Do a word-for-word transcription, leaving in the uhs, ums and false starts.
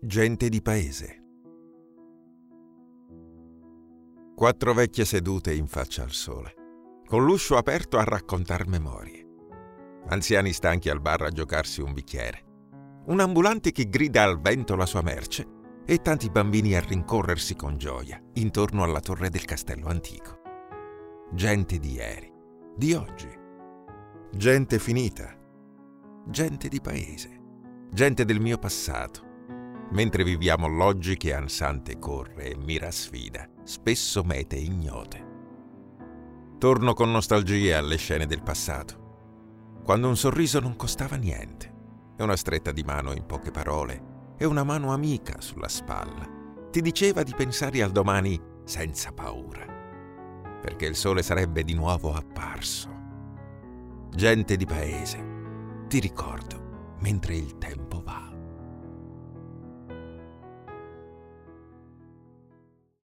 Gente di paese. Quattro vecchie sedute in faccia al sole, con l'uscio aperto a raccontar memorie. Anziani stanchi al bar a giocarsi un bicchiere. Un ambulante che grida al vento la sua merce e tanti bambini a rincorrersi con gioia intorno alla torre del castello antico. Gente di ieri, di oggi. Gente finita. Gente di paese. Gente del mio passato. Mentre viviamo l'oggi che ansante corre e mira sfida, spesso mete ignote. Torno con nostalgia alle scene del passato, quando un sorriso non costava niente, e una stretta di mano in poche parole, e una mano amica sulla spalla, ti diceva di pensare al domani senza paura, perché il sole sarebbe di nuovo apparso. Gente di paese, ti ricordo mentre il tempo va.